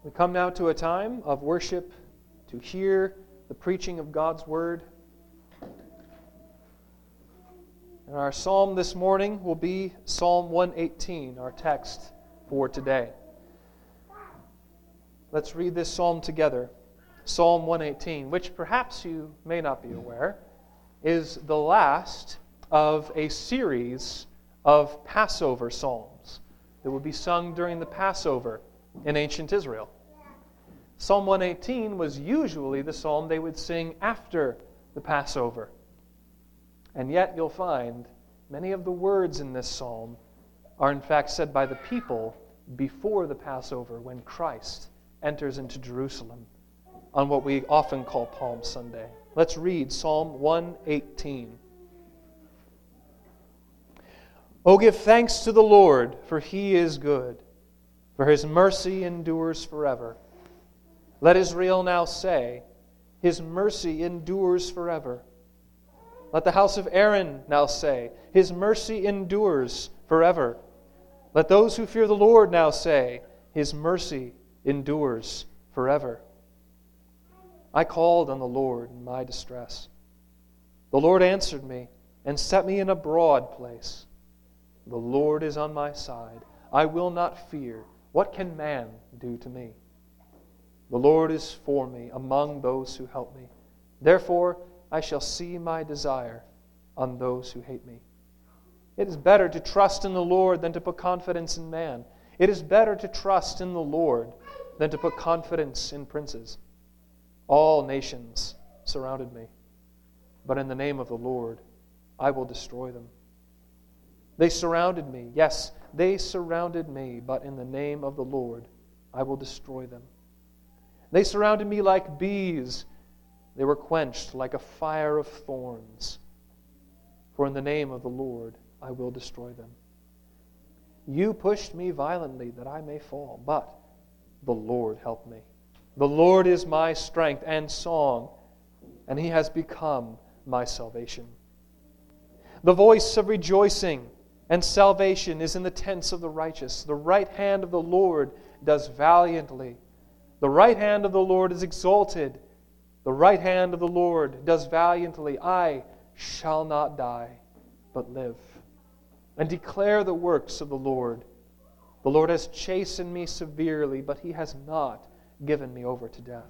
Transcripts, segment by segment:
We come now to a time of worship to hear the preaching of God's Word. And our psalm this morning will be Psalm 118, our text for today. Let's read this psalm together. Psalm 118, which perhaps you may not be aware, is the last of a series of Passover psalms that would be sung during the Passover in ancient Israel. Psalm 118 was usually the psalm they would sing after the Passover. And yet you'll find many of the words in this psalm are in fact said by the people before the Passover when Christ enters into Jerusalem on what we often call Palm Sunday. Let's read Psalm 118. Oh, give thanks to the Lord, for He is good, for His mercy endures forever. Let Israel now say, His mercy endures forever. Let the house of Aaron now say, His mercy endures forever. Let those who fear the Lord now say, His mercy endures forever. I called on the Lord in my distress. The Lord answered me and set me in a broad place. The Lord is on my side. I will not fear. What can man do to me? The Lord is for me among those who help me. Therefore, I shall see my desire on those who hate me. It is better to trust in the Lord than to put confidence in man. It is better to trust in the Lord than to put confidence in princes. All nations surrounded me, but in the name of the Lord I will destroy them. They surrounded me, yes, they surrounded me, but in the name of the Lord I will destroy them. They surrounded me like bees. They were quenched like a fire of thorns. For in the name of the Lord I will destroy them. You pushed me violently that I may fall, but the Lord helped me. The Lord is my strength and song, and He has become my salvation. The voice of rejoicing and salvation is in the tents of the righteous. The right hand of the Lord does valiantly. The right hand of the Lord is exalted. The right hand of the Lord does valiantly. I shall not die, but live, and declare the works of the Lord. The Lord has chastened me severely, but He has not given me over to death.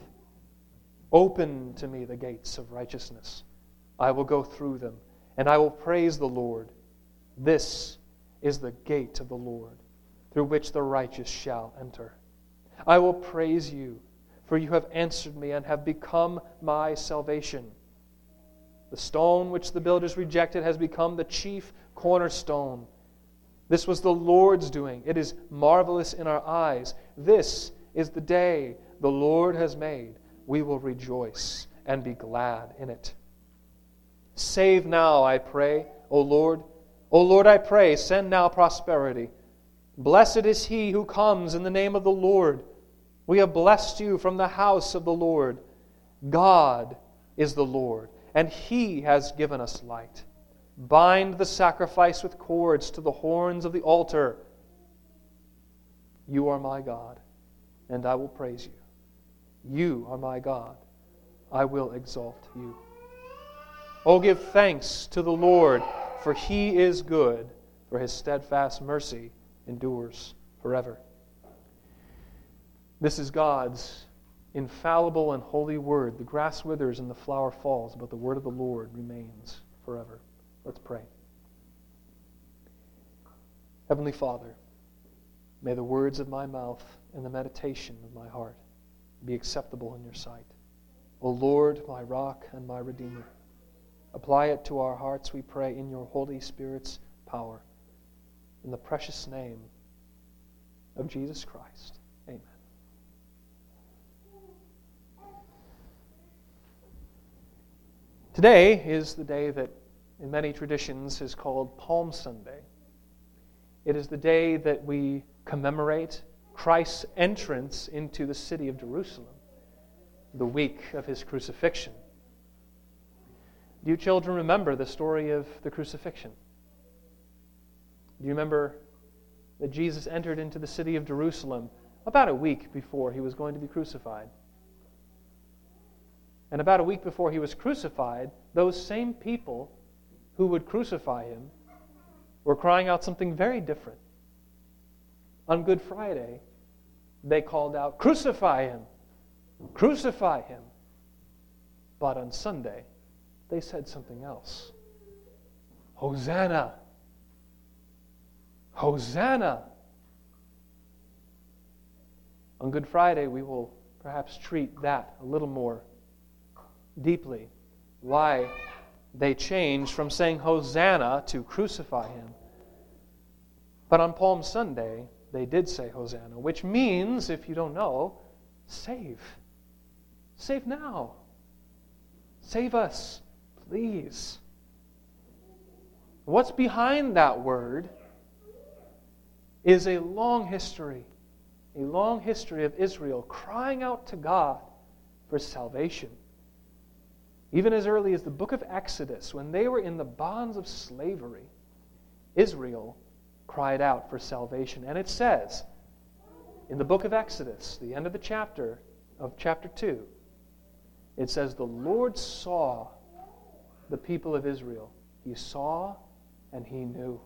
Open to me the gates of righteousness. I will go through them, and I will praise the Lord. This is the gate of the Lord, through which the righteous shall enter. I will praise you, for you have answered me and have become my salvation. The stone which the builders rejected has become the chief cornerstone. This was the Lord's doing. It is marvelous in our eyes. This is the day the Lord has made. We will rejoice and be glad in it. Save now, I pray, O Lord. O Lord, I pray, send now prosperity. Blessed is he who comes in the name of the Lord. We have blessed you from the house of the Lord. God is the Lord, and He has given us light. Bind the sacrifice with cords to the horns of the altar. You are my God, and I will praise you. You are my God. I will exalt you. Oh, give thanks to the Lord, for He is good, for His steadfast mercy endures forever. This is God's infallible and holy word. The grass withers and the flower falls, but the word of the Lord remains forever. Let's pray. Heavenly Father, may the words of my mouth and the meditation of my heart be acceptable in your sight. O Lord, my rock and my redeemer, apply it to our hearts, we pray, in your Holy Spirit's power. In the precious name of Jesus Christ. Amen. Today is the day that in many traditions is called Palm Sunday. It is the day that we commemorate Christ's entrance into the city of Jerusalem, the week of His crucifixion. Do you children remember the story of the crucifixion? Do you remember that Jesus entered into the city of Jerusalem about a week before he was going to be crucified. And about a week before he was crucified, those same people who would crucify him were crying out something very different. On Good Friday, they called out, "Crucify him! Crucify him!" But on Sunday, they said something else. "Hosanna! Hosanna!" On Good Friday, we will perhaps treat that a little more deeply. Why they changed from saying Hosanna to crucify him. But on Palm Sunday, they did say Hosanna, which means, if you don't know, save. Save now. Save us, please. What's behind that word is a long history of Israel crying out to God for salvation. Even as early as the book of Exodus, when they were in the bonds of slavery, Israel cried out for salvation. And it says in the book of Exodus, the end of the chapter 2, it says, "The Lord saw the people of Israel." He saw and he knew.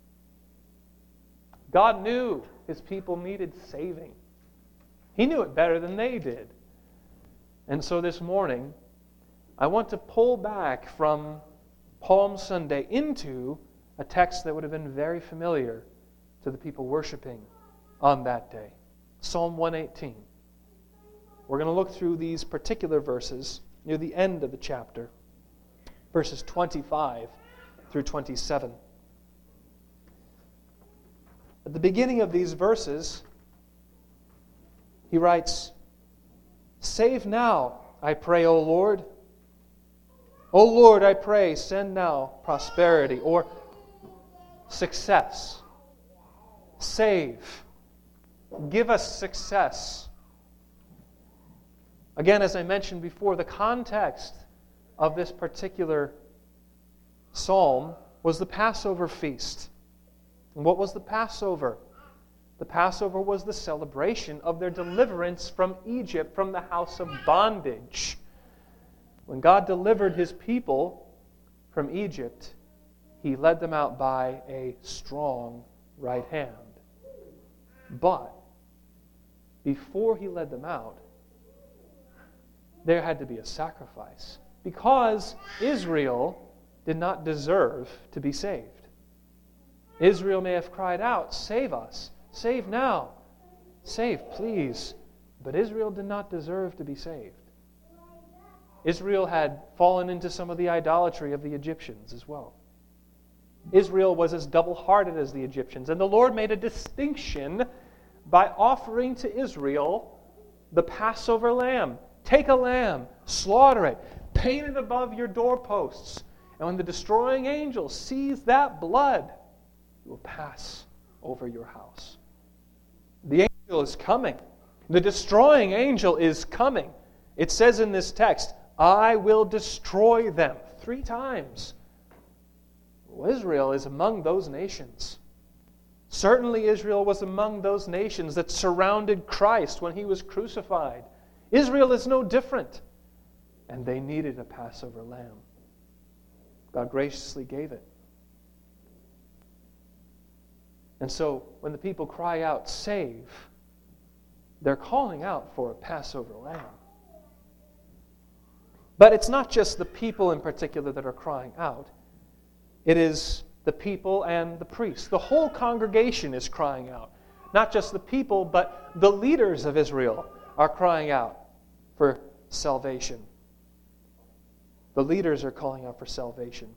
God knew his people needed saving. He knew it better than they did. And so this morning, I want to pull back from Palm Sunday into a text that would have been very familiar to the people worshiping on that day. Psalm 118. We're going to look through these particular verses near the end of the chapter, verses 25 through 27. At the beginning of these verses, he writes, "Save now, I pray, O Lord. O Lord, I pray, send now prosperity," or success. Save. Give us success. Again, as I mentioned before, the context of this particular psalm was the Passover feast. And what was the Passover? The Passover was the celebration of their deliverance from Egypt, from the house of bondage. When God delivered his people from Egypt, he led them out by a strong right hand. But before he led them out, there had to be a sacrifice, because Israel did not deserve to be saved. Israel may have cried out, "Save us, save now, save, please." But Israel did not deserve to be saved. Israel had fallen into some of the idolatry of the Egyptians as well. Israel was as double-hearted as the Egyptians, and the Lord made a distinction by offering to Israel the Passover lamb. Take a lamb, slaughter it, paint it above your doorposts, and when the destroying angel sees that blood, it will pass over your house. The angel is coming. The destroying angel is coming. It says in this text, "I will destroy them," 3 times. Well, Israel is among those nations. Certainly Israel was among those nations that surrounded Christ when he was crucified. Israel is no different. And they needed a Passover lamb. God graciously gave it. And so when the people cry out, "Save," they're calling out for a Passover lamb. But it's not just the people in particular that are crying out. It is the people and the priests. The whole congregation is crying out. Not just the people, but the leaders of Israel are crying out for salvation. The leaders are calling out for salvation.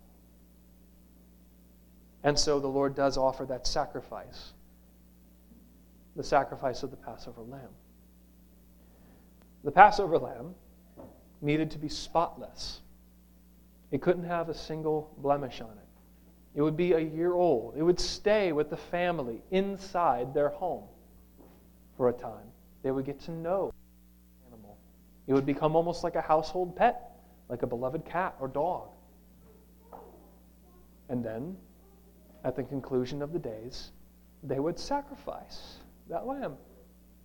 And so the Lord does offer that sacrifice. The sacrifice of the Passover lamb. The Passover lamb needed to be spotless. It couldn't have a single blemish on it. It would be a year old. It would stay with the family inside their home for a time. They would get to know the animal. It would become almost like a household pet, like a beloved cat or dog. And then, at the conclusion of the days, they would sacrifice that lamb.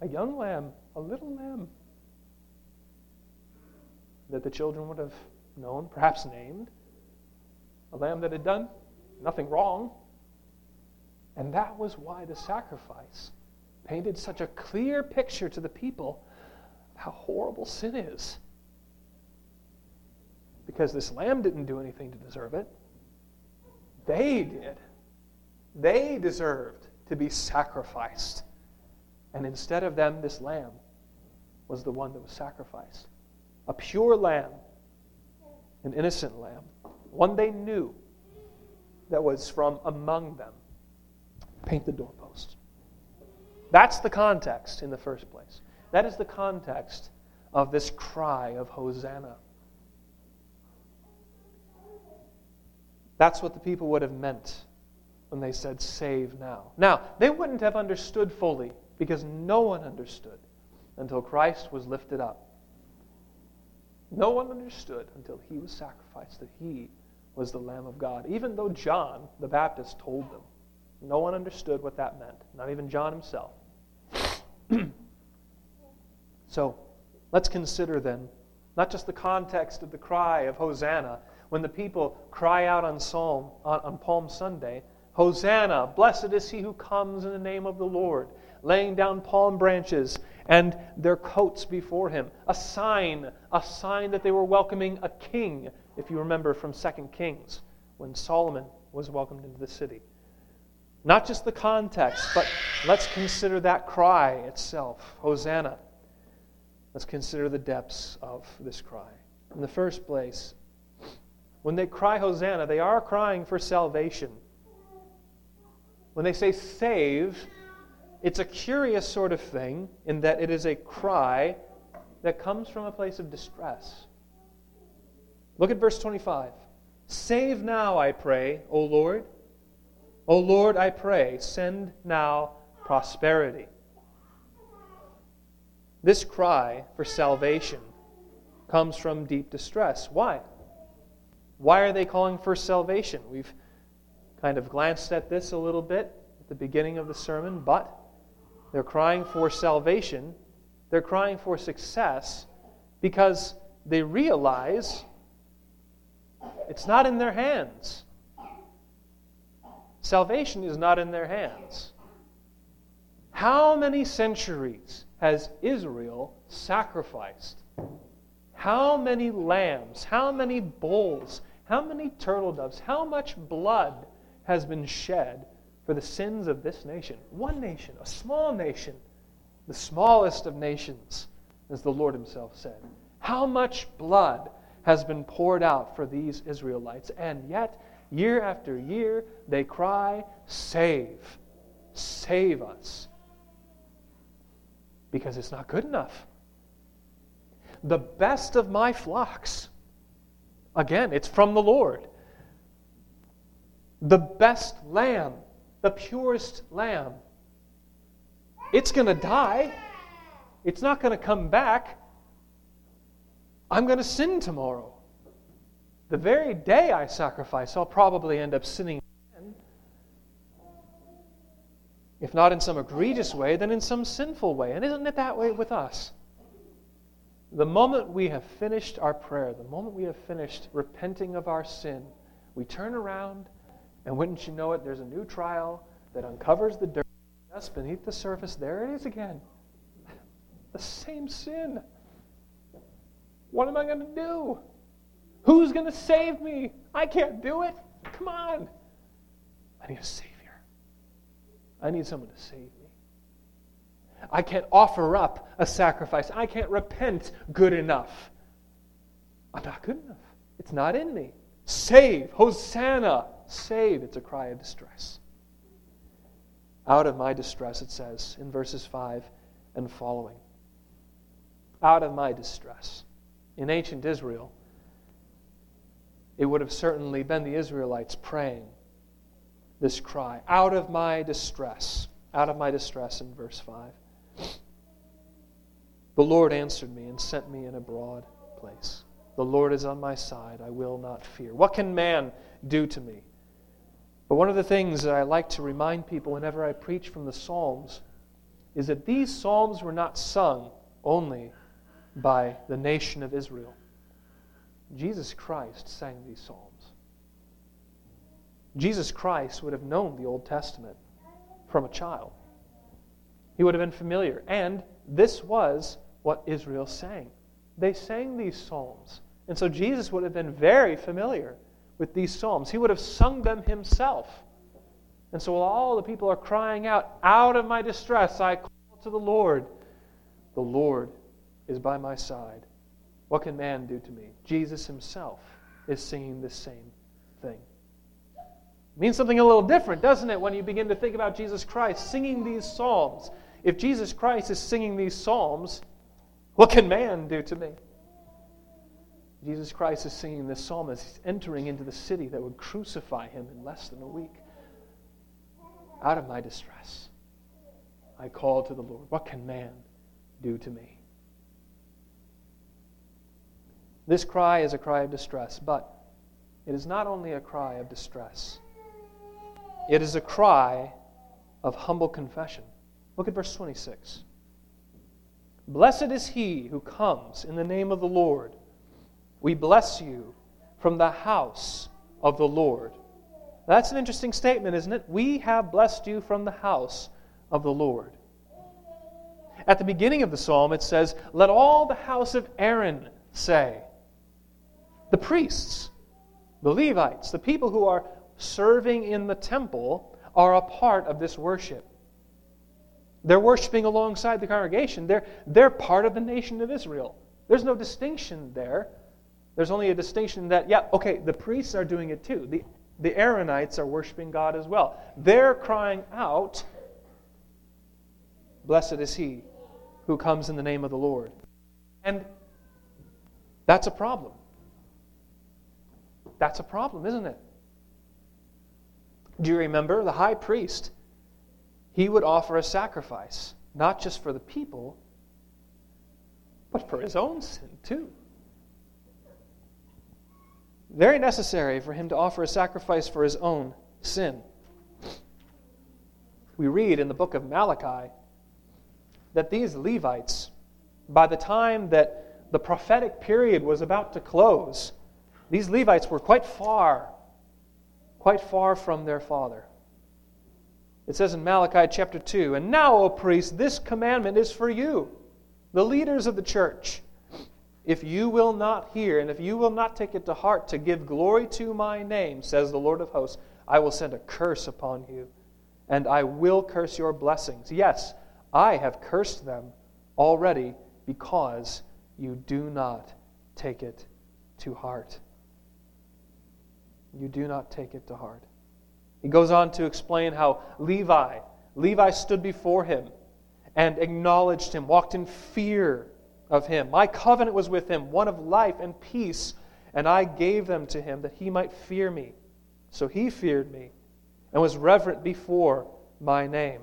a young lamb, a little lamb, that the children would have known, perhaps named, a lamb that had done nothing wrong. And that was why the sacrifice painted such a clear picture to the people of how horrible sin is. Because this lamb didn't do anything to deserve it. They did. They deserved to be sacrificed. And instead of them, this lamb was the one that was sacrificed. A pure lamb, an innocent lamb, one they knew that was from among them. Paint the doorpost. That's the context in the first place. That is the context of this cry of Hosanna. That's what the people would have meant when they said, save now. Now, they wouldn't have understood fully, because no one understood until Christ was lifted up. No one understood until he was sacrificed, that he was the Lamb of God. Even though John the Baptist told them, no one understood what that meant. Not even John himself. So, let's consider then, not just the context of the cry of Hosanna, when the people cry out on Palm Sunday, Hosanna, blessed is he who comes in the name of the Lord, laying down palm branches and their coats before him. A sign that they were welcoming a king, if you remember from 2 Kings, when Solomon was welcomed into the city. Not just the context, but let's consider that cry itself, Hosanna. Let's consider the depths of this cry. In the first place, when they cry Hosanna, they are crying for salvation. When they say save, it's a curious sort of thing in that it is a cry that comes from a place of distress. Look at verse 25. Save now, I pray, O Lord. O Lord, I pray, send now prosperity. This cry for salvation comes from deep distress. Why? Why are they calling for salvation? We've kind of glanced at this a little bit at the beginning of the sermon, but they're crying for salvation. They're crying for success because they realize it's not in their hands. Salvation is not in their hands. How many centuries has Israel sacrificed? How many lambs? How many bulls? How many turtle doves? How much blood has been shed for the sins of this nation? One nation, a small nation, the smallest of nations, as the Lord himself said. How much blood has been poured out for these Israelites? And yet, year after year, they cry, save, save us. Because it's not good enough. The best of my flocks, again, it's from the Lord. The best lamb, the purest lamb, it's going to die. It's not going to come back. I'm going to sin tomorrow. The very day I sacrifice, I'll probably end up sinning again. If not in some egregious way, then in some sinful way. And isn't it that way with us? The moment we have finished our prayer, the moment we have finished repenting of our sin, we turn around, and wouldn't you know it, there's a new trial that uncovers the dirt just beneath the surface. There it is again. The same sin. What am I going to do? Who's going to save me? I can't do it. Come on. I need a Savior. I need someone to save me. I can't offer up a sacrifice. I can't repent good enough. I'm not good enough. It's not in me. Save. Hosanna. Save. It's a cry of distress. Out of my distress, it says in verses 5 and following. Out of my distress. In ancient Israel, it would have certainly been the Israelites praying this cry. Out of my distress. Out of my distress in verse 5. The Lord answered me and sent me in a broad place. The Lord is on my side. I will not fear. What can man do to me? But one of the things that I like to remind people whenever I preach from the Psalms is that these psalms were not sung only by the nation of Israel. Jesus Christ sang these psalms. Jesus Christ would have known the Old Testament from a child. He would have been familiar. And this was what Israel sang. They sang these psalms. And so Jesus would have been very familiar with these psalms. He would have sung them himself. And so while all the people are crying out of my distress, I call to the Lord. The Lord is by my side. What can man do to me? Jesus himself is singing this same thing. It means something a little different, doesn't it, when you begin to think about Jesus Christ singing these psalms? If Jesus Christ is singing these psalms, what can man do to me? Jesus Christ is singing this psalm as he's entering into the city that would crucify him in less than a week. Out of my distress, I call to the Lord. What can man do to me? This cry is a cry of distress, but it is not only a cry of distress. It is a cry of humble confession. Look at verse 26. Blessed is he who comes in the name of the Lord. We bless you from the house of the Lord. That's an interesting statement, isn't it? We have blessed you from the house of the Lord. At the beginning of the psalm, it says, let all the house of Aaron say. The priests, the Levites, the people who are serving in the temple are a part of this worship. They're worshiping alongside the congregation. They're part of the nation of Israel. There's no distinction there. There's only a distinction that, the priests are doing it too. The Aaronites are worshiping God as well. They're crying out, blessed is he who comes in the name of the Lord. And that's a problem. That's a problem, isn't it? Do you remember the high priest? He would offer a sacrifice, not just for the people, but for his own sin too. Very necessary for him to offer a sacrifice for his own sin. We read in the book of Malachi that these Levites, by the time that the prophetic period was about to close, these Levites were quite far from their father. It says in Malachi chapter 2, and now, O priest, this commandment is for you, the leaders of the church. If you will not hear, and if you will not take it to heart to give glory to my name, says the Lord of hosts, I will send a curse upon you, and I will curse your blessings. Yes, I have cursed them already because you do not take it to heart. You do not take it to heart. He goes on to explain how Levi stood before him and acknowledged him, walked in fear of him. My covenant was with him, one of life and peace, and I gave them to him that he might fear me. So he feared me and was reverent before my name.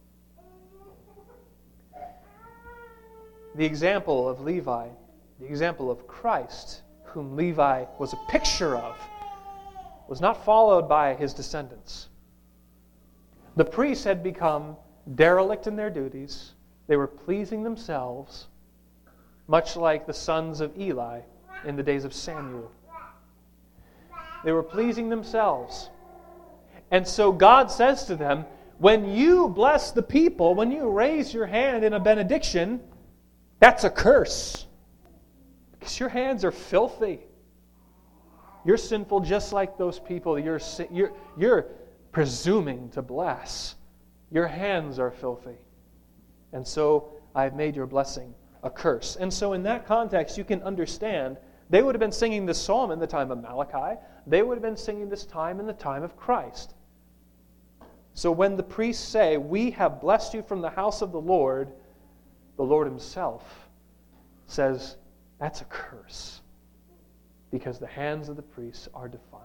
The example of Levi, the example of Christ, whom Levi was a picture of, was not followed by his descendants. The priests had become derelict in their duties. They were pleasing themselves, much like the sons of Eli in the days of Samuel. They were pleasing themselves. And so God says to them, when you bless the people, when you raise your hand in a benediction, that's a curse. Because your hands are filthy. You're sinful just like those people you're presuming to bless. Your hands are filthy. And so I've made your blessing a curse. And so in that context, you can understand, they would have been singing this psalm in the time of Malachi. They would have been singing this time in the time of Christ. So when the priests say, we have blessed you from the house of the Lord himself says, that's a curse. Because the hands of the priests are defiled.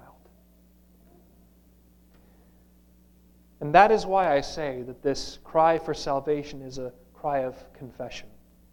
And that is why I say that this cry for salvation is a cry of confession.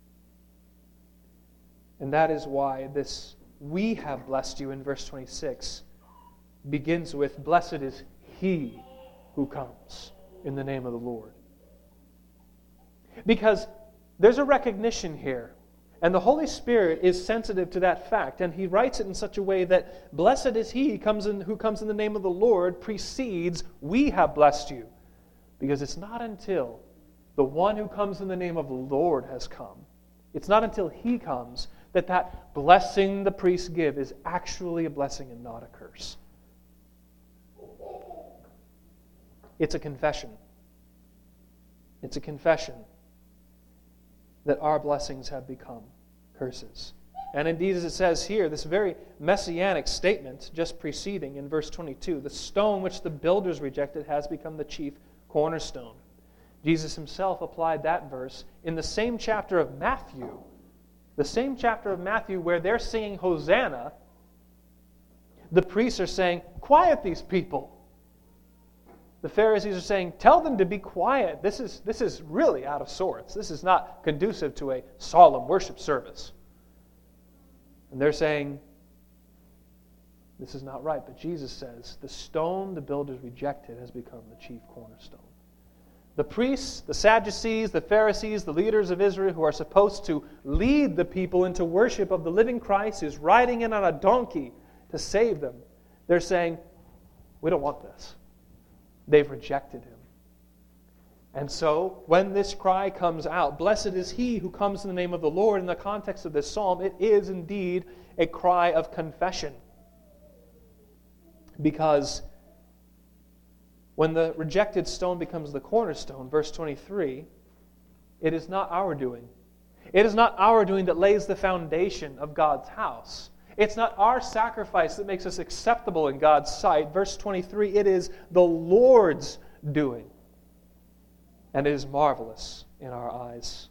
And that is why this we have blessed you in verse 26 begins with, blessed is he who comes in the name of the Lord. Because there's a recognition here. And the Holy Spirit is sensitive to that fact. And He writes it in such a way that blessed is he who comes in the name of the Lord precedes, we have blessed you. Because it's not until the one who comes in the name of the Lord has come, it's not until He comes that blessing the priests give is actually a blessing and not a curse. It's a confession. It's a confession that our blessings have become curses. And indeed, as it says here, this very messianic statement just preceding in verse 22, the stone which the builders rejected has become the chief cornerstone. Jesus Himself applied that verse in the same chapter of Matthew. The same chapter of Matthew where they're singing Hosanna, the priests are saying, quiet these people. The Pharisees are saying, tell them to be quiet. This is really out of sorts. This is not conducive to a solemn worship service. And they're saying, this is not right. But Jesus says, the stone the builders rejected has become the chief cornerstone. The priests, the Sadducees, the Pharisees, the leaders of Israel who are supposed to lead the people into worship of the living Christ who's riding in on a donkey to save them, they're saying, we don't want this. They've rejected Him. And so, when this cry comes out, blessed is he who comes in the name of the Lord, in the context of this psalm, it is indeed a cry of confession. Because when the rejected stone becomes the cornerstone, verse 23, it is not our doing. It is not our doing that lays the foundation of God's house. It's not our sacrifice that makes us acceptable in God's sight. Verse 23, it is the Lord's doing. And it is marvelous in our eyes.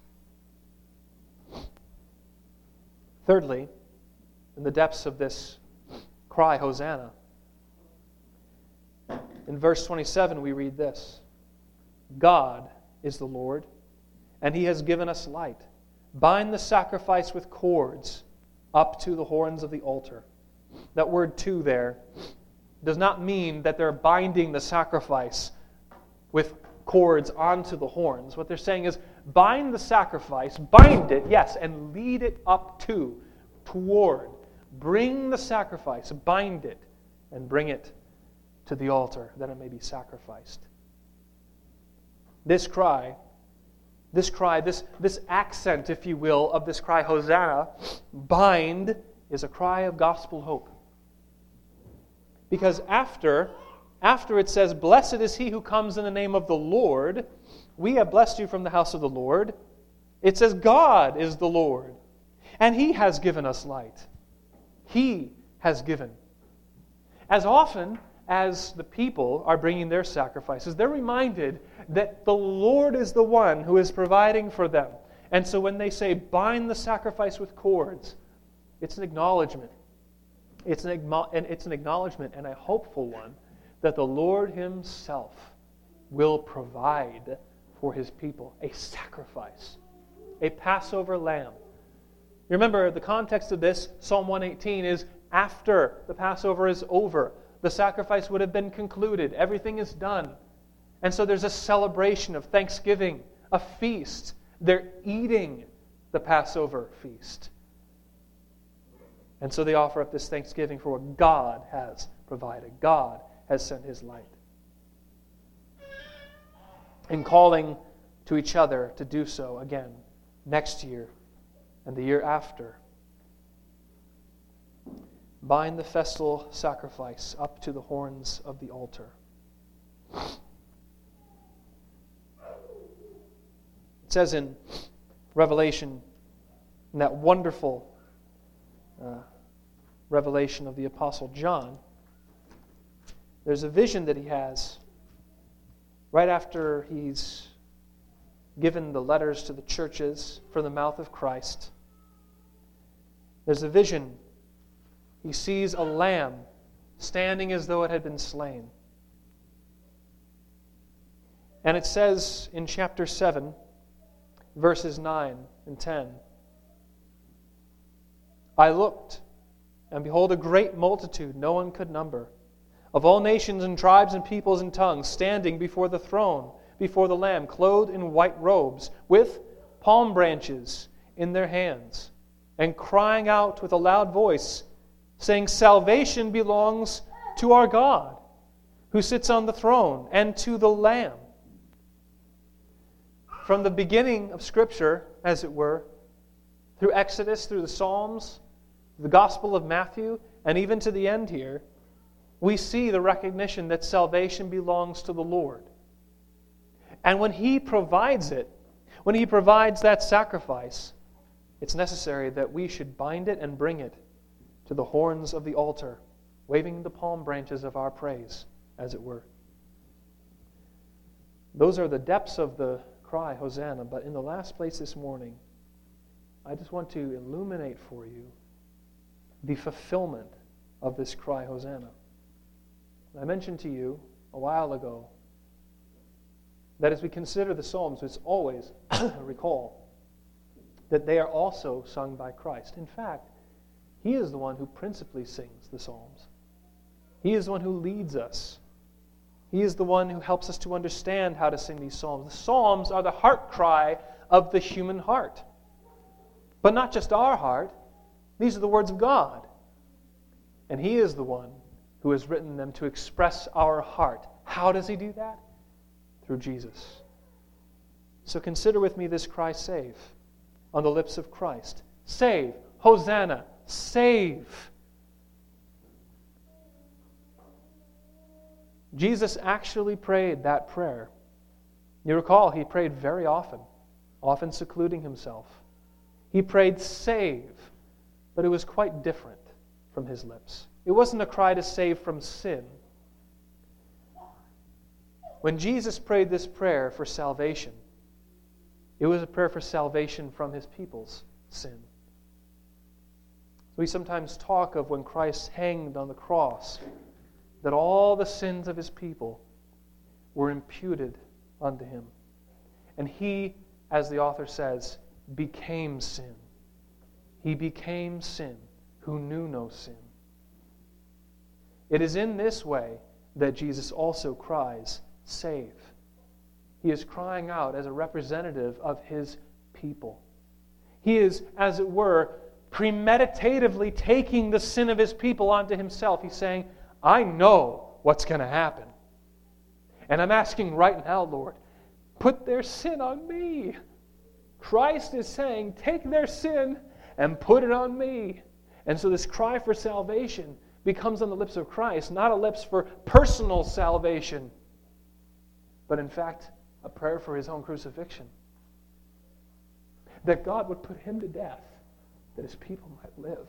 Thirdly, in the depths of this cry, Hosanna, in verse 27 we read this: God is the Lord, and He has given us light. Bind the sacrifice with cords up to the horns of the altar. That word "to" there does not mean that they're binding the sacrifice with cords onto the horns. What they're saying is, bind the sacrifice, bind it, yes, and lead it up to, toward. Bring the sacrifice, bind it, and bring it to the altar, that it may be sacrificed. This cry, this accent, if you will, of this cry, Hosanna, bind, is a cry of gospel hope. Because after it says, blessed is he who comes in the name of the Lord, we have blessed you from the house of the Lord, it says God is the Lord, and He has given us light. He has given. As often as the people are bringing their sacrifices, they're reminded that the Lord is the one who is providing for them. And so when they say, bind the sacrifice with cords, it's an acknowledgement. It's an acknowledgement, and a hopeful one, that the Lord Himself will provide for His people a sacrifice, a Passover lamb. You remember, the context of this, Psalm 118, is after the Passover is over. The sacrifice would have been concluded. Everything is done. And so there's a celebration of thanksgiving, a feast. They're eating the Passover feast. And so they offer up this thanksgiving for what God has provided. God has sent His light. And calling to each other to do so again next year and the year after. Bind the festal sacrifice up to the horns of the altar. It says in Revelation, in that wonderful revelation of the Apostle John, there's a vision that he has right after he's given the letters to the churches from the mouth of Christ. There's a vision. He sees a lamb standing as though it had been slain. And it says in chapter 7, verses 9 and 10, I looked, and behold, a great multitude no one could number, of all nations and tribes and peoples and tongues, standing before the throne, before the Lamb, clothed in white robes, with palm branches in their hands, and crying out with a loud voice, saying, "Salvation belongs to our God, who sits on the throne, and to the Lamb." From the beginning of Scripture, as it were, through Exodus, through the Psalms, the Gospel of Matthew, and even to the end here, we see the recognition that salvation belongs to the Lord. And when He provides it, when He provides that sacrifice, it's necessary that we should bind it and bring it to the horns of the altar, waving the palm branches of our praise, as it were. Those are the depths of the cry, Hosanna. But in the last place this morning, I just want to illuminate for you the fulfillment of this cry, Hosanna. I mentioned to you a while ago that as we consider the Psalms, it's always recall that they are also sung by Christ. In fact, He is the one who principally sings the Psalms. He is the one who leads us. He is the one who helps us to understand how to sing these Psalms. The Psalms are the heart cry of the human heart. But not just our heart. These are the words of God. And He is the one who has written them to express our heart. How does He do that? Through Jesus. So consider with me this cry, save, on the lips of Christ. Save, Hosanna, save. Jesus actually prayed that prayer. You recall, He prayed very often, often secluding Himself. He prayed save, but it was quite different from His lips. It wasn't a cry to save from sin. When Jesus prayed this prayer for salvation, it was a prayer for salvation from His people's sin. We sometimes talk of when Christ hanged on the cross, that all the sins of His people were imputed unto Him. And He, as the author says, became sin. He became sin who knew no sin. It is in this way that Jesus also cries, save. He is crying out as a representative of His people. He is, as it were, premeditatively taking the sin of His people onto Himself. He's saying, I know what's going to happen. And I'm asking right now, Lord, put their sin on me. Christ is saying, take their sin and put it on me. And so this cry for salvation becomes on the lips of Christ, not a lips for personal salvation, but in fact, a prayer for His own crucifixion. That God would put Him to death, that His people might live.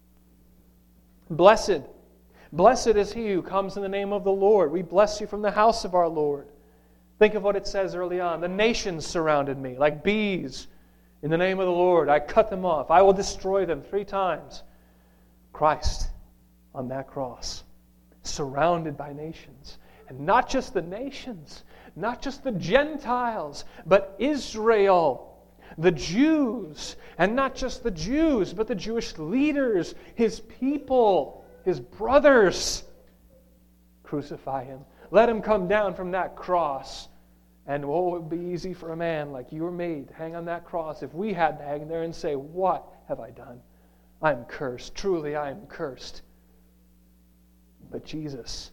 Blessed is he who comes in the name of the Lord. We bless you from the house of our Lord. Think of what it says early on. The nations surrounded me like bees. In the name of the Lord, I cut them off. I will destroy them 3 times. Christ on that cross, surrounded by nations. And not just the nations, not just the Gentiles, but Israel, the Jews. And not just the Jews, but the Jewish leaders, His people, His brothers. Crucify Him. Let Him come down from that cross. And it would be easy for a man like you or me to hang on that cross if we had to hang there and say, what have I done? I am cursed. Truly, I am cursed. But Jesus,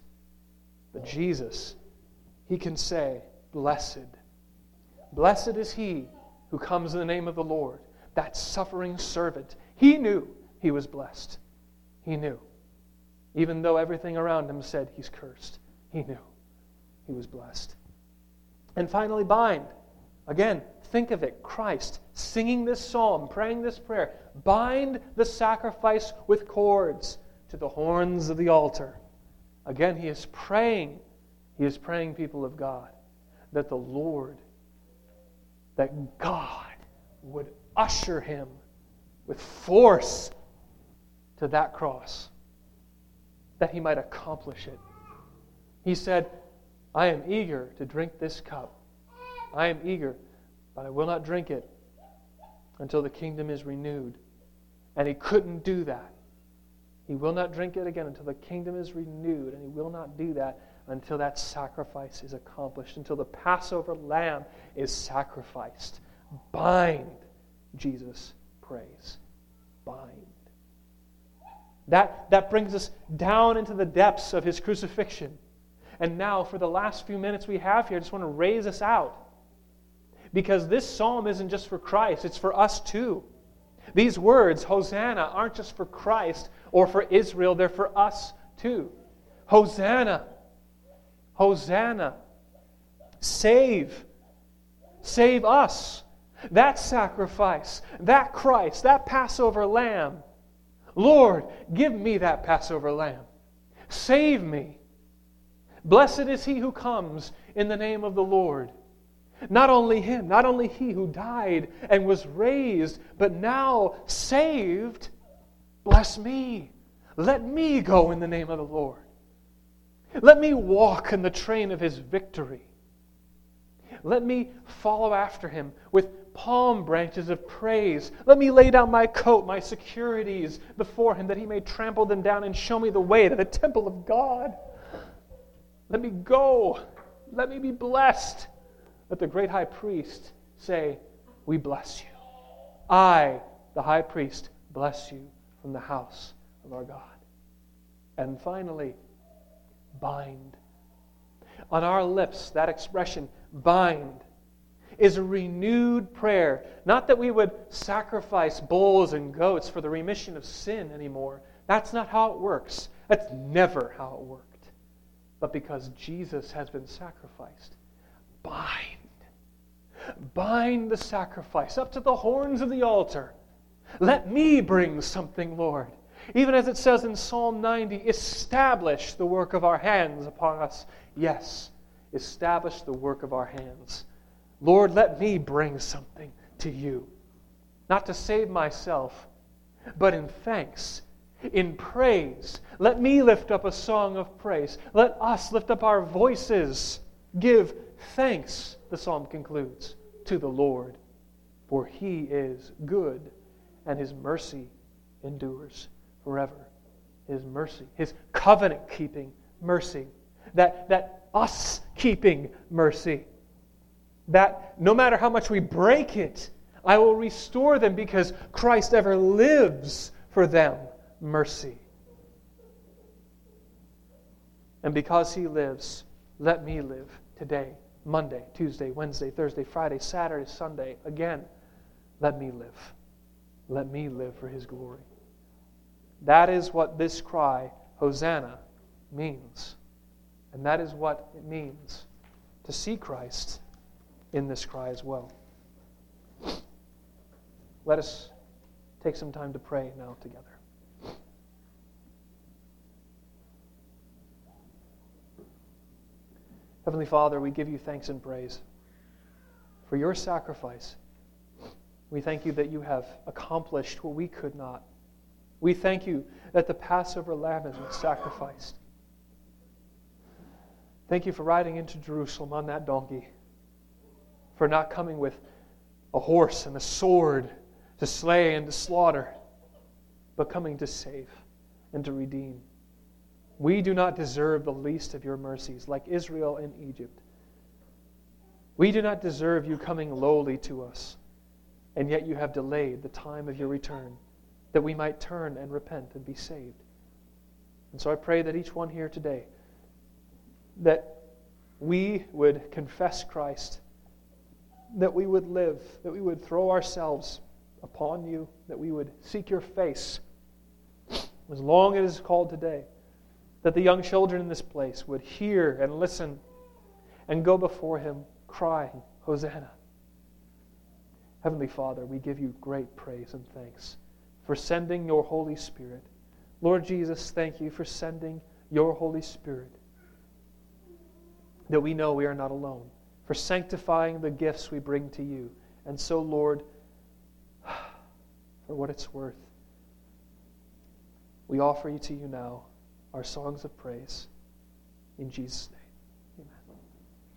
He can say, blessed. Blessed is he who comes in the name of the Lord, that suffering servant. He knew he was blessed. He knew. Even though everything around him said he's cursed, he knew he was blessed. And finally, bind. Again, think of it. Christ singing this psalm, praying this prayer. Bind the sacrifice with cords to the horns of the altar. Again, He is praying. He is praying, people of God, that the Lord, that God would usher Him with force to that cross, that He might accomplish it. He said, I am eager to drink this cup. I am eager, but I will not drink it until the kingdom is renewed. And He couldn't do that. He will not drink it again until the kingdom is renewed, and He will not do that until that sacrifice is accomplished, until the Passover lamb is sacrificed. Bind, Jesus prays. Bind. That brings us down into the depths of his crucifixion. And now, for the last few minutes we have here, I just want to raise us out. Because this psalm isn't just for Christ, it's for us too. These words, Hosanna, aren't just for Christ or for Israel, they're for us too. Hosanna. Hosanna. Save. Save us. That sacrifice, that Christ, that Passover lamb. Lord, give me that Passover lamb. Save me. Blessed is he who comes in the name of the Lord. Not only him, not only he who died and was raised, but now saved. Bless me. Let me go in the name of the Lord. Let me walk in the train of his victory. Let me follow after him with palm branches of praise. Let me lay down my coat, my securities before him, that he may trample them down and show me the way to the temple of God. Let me go. Let me be blessed. Let the great high priest say, we bless you. I, the high priest, bless you from the house of our God. And finally, bind. On our lips, that expression, bind, is a renewed prayer. Not that we would sacrifice bulls and goats for the remission of sin anymore. That's not how it works. That's never how it worked. But because Jesus has been sacrificed, bind. Bind the sacrifice up to the horns of the altar. Let me bring something, Lord. Even as it says in Psalm 90, establish the work of our hands upon us. Yes, establish the work of our hands. Lord, let me bring something to you. Not to save myself, but in thanks, in praise. Let me lift up a song of praise. Let us lift up our voices. Give thanks, the psalm concludes, to the Lord, for he is good, and his mercy endures forever. His mercy, his covenant-keeping mercy, that us-keeping mercy, that no matter how much we break it, I will restore them because Christ ever lives for them, mercy. And because he lives, let me live today, Monday, Tuesday, Wednesday, Thursday, Friday, Saturday, Sunday. Again, let me live. Let me live for his glory. That is what this cry, Hosanna, means. And that is what it means to see Christ in this cry as well. Let us take some time to pray now together. Heavenly Father, we give you thanks and praise for your sacrifice. We thank you that you have accomplished what we could not. We thank you that the Passover lamb has been sacrificed. Thank you for riding into Jerusalem on that donkey, for not coming with a horse and a sword to slay and to slaughter, but coming to save and to redeem. We do not deserve the least of your mercies, like Israel in Egypt. We do not deserve you coming lowly to us, and yet you have delayed the time of your return, that we might turn and repent and be saved. And so I pray that each one here today, that we would confess Christ, that we would live, that we would throw ourselves upon you, that we would seek your face as long as it is called today, that the young children in this place would hear and listen and go before him crying, Hosanna. Heavenly Father, we give you great praise and thanks for sending your Holy Spirit. Lord Jesus, thank you for sending your Holy Spirit, that we know we are not alone, for sanctifying the gifts we bring to you. And so, Lord, for what it's worth, we offer you to you now our songs of praise. In Jesus' name.